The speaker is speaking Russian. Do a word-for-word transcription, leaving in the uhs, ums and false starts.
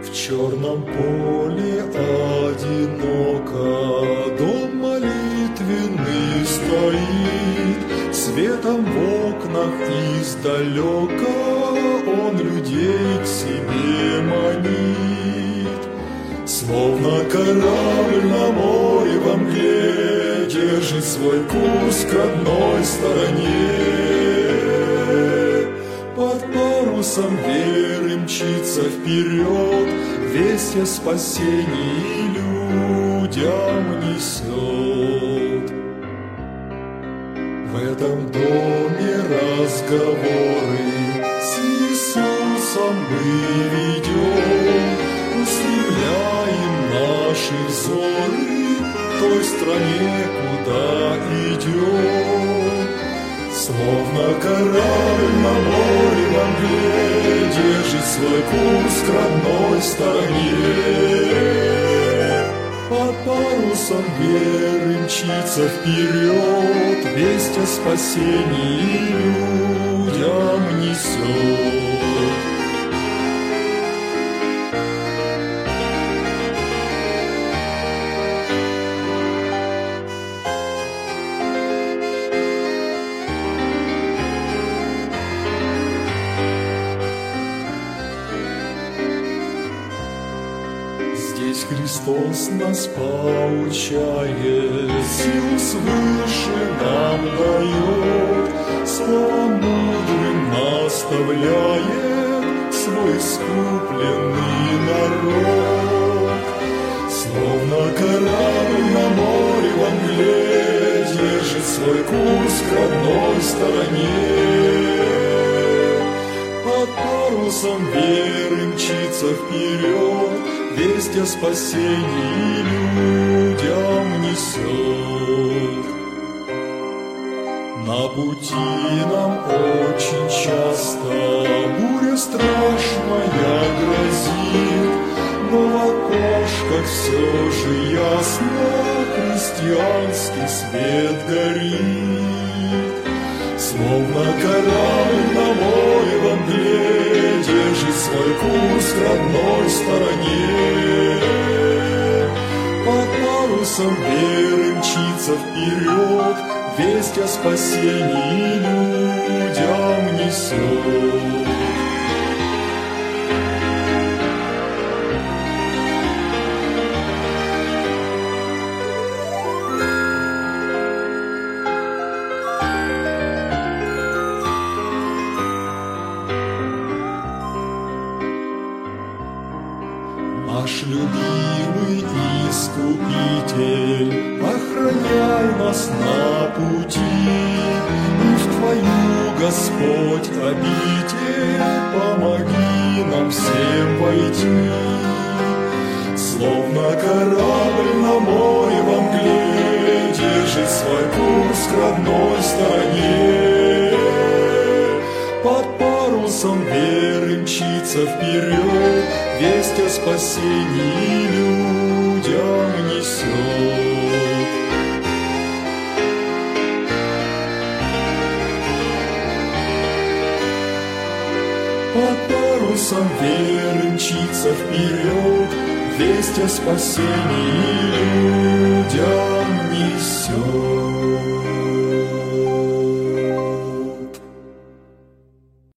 В черном поле одиноко дом молитвенный стоит, светом в окнах издалека он людей к себе манит. Словно корабль на море во мгле держит свой курс к родной стороне. Под парусом веры мчится вперед, весть о спасении людям несет. В этом доме разговоры с Иисусом мы ведем, устремляем наши взоры к той стране, куда идем. Словно корабль на море во мгле держит свой курс к родной стороне. Под парусом веры мчится вперед, весть о спасении людям несет. Здесь Христос нас поучает, силу свыше нам дает, словом мудрым наставляет свой искупленный народ. Словно корабль на море во мгле держит свой курс к родной стороне. Под парусом веры мчится вперед, весть о спасении людям несет. На пути нам очень часто буря страшная грозит, но в окошках все же ясно христианский свет горит. Словно корабль на море во мгле держит свой курс к родной стороне. Под парусом веры мчится вперед, весть о спасении людям несет. Наш любимый Искупитель, охраняй нас на пути, и в Твою, Господь, обитель помоги нам всем войти. Словно корабль на море во мгле держит свой курс к родной стороне. Под парусом веры мчится вперед, весть о спасении людям несет. Под парусом веры мчится вперед, весть о спасении людям несет.